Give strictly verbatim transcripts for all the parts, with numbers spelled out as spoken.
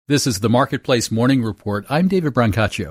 This is the Marketplace Morning Report. I'm David Brancaccio.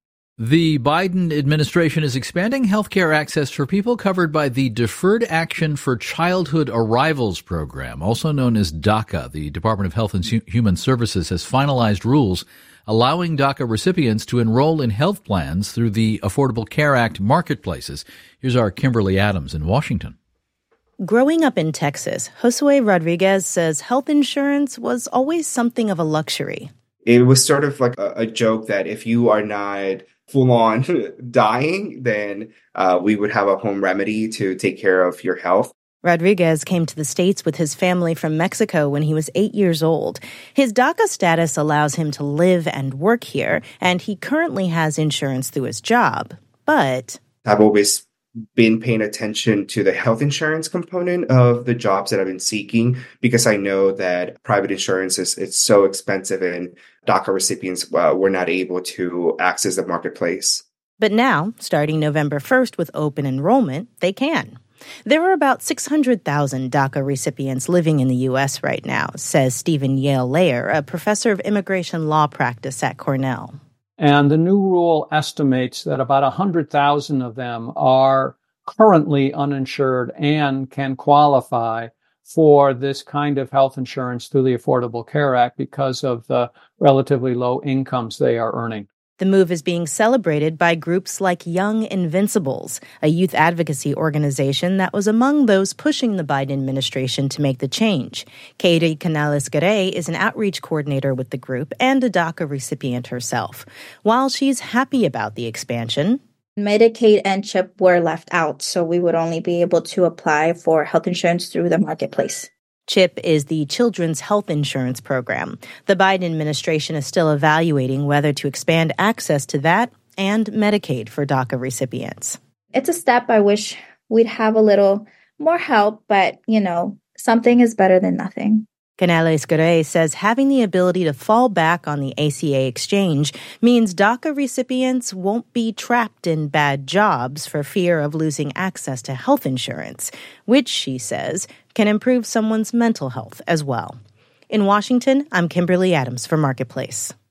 The Biden administration is expanding healthcare access for people covered by the Deferred Action for Childhood Arrivals program, also known as DACA. The Department of Health and Human Services has finalized rules allowing DACA recipients to enroll in health plans through the Affordable Care Act marketplaces. Here's our Kimberly Adams in Washington. Growing up in Texas, Josue Rodriguez says health insurance was always something of a luxury. It was sort of like a, a joke that if you are not full-on dying, then uh, we would have a home remedy to take care of your health. Rodriguez came to the States with his family from Mexico when he was eight years old. His DACA status allows him to live and work here, and he currently has insurance through his job. But I've always been paying attention to the health insurance component of the jobs that I've been seeking because I know that private insurance is it's so expensive and DACA recipients uh, were not able to access the marketplace. But now, starting November first with open enrollment, they can. There are about six hundred thousand DACA recipients living in the U S right now, says Stephen Yale Layer, a professor of immigration law practice at Cornell. And the new rule estimates that about one hundred thousand of them are currently uninsured and can qualify for this kind of health insurance through the Affordable Care Act because of the relatively low incomes they are earning. The move is being celebrated by groups like Young Invincibles, a youth advocacy organization that was among those pushing the Biden administration to make the change. Katie Canales-Garay is an outreach coordinator with the group and a DACA recipient herself. While she's happy about the expansion, Medicaid and CHIP were left out, so we would only be able to apply for health insurance through the marketplace. CHIP is the Children's Health Insurance Program. The Biden administration is still evaluating whether to expand access to that and Medicaid for DACA recipients. It's a step. I wish we'd have a little more help, but, you know, something is better than nothing. Canales-Garay says having the ability to fall back on the A C A exchange means DACA recipients won't be trapped in bad jobs for fear of losing access to health insurance, which, she says, can improve someone's mental health as well. In Washington, I'm Kimberly Adams for Marketplace.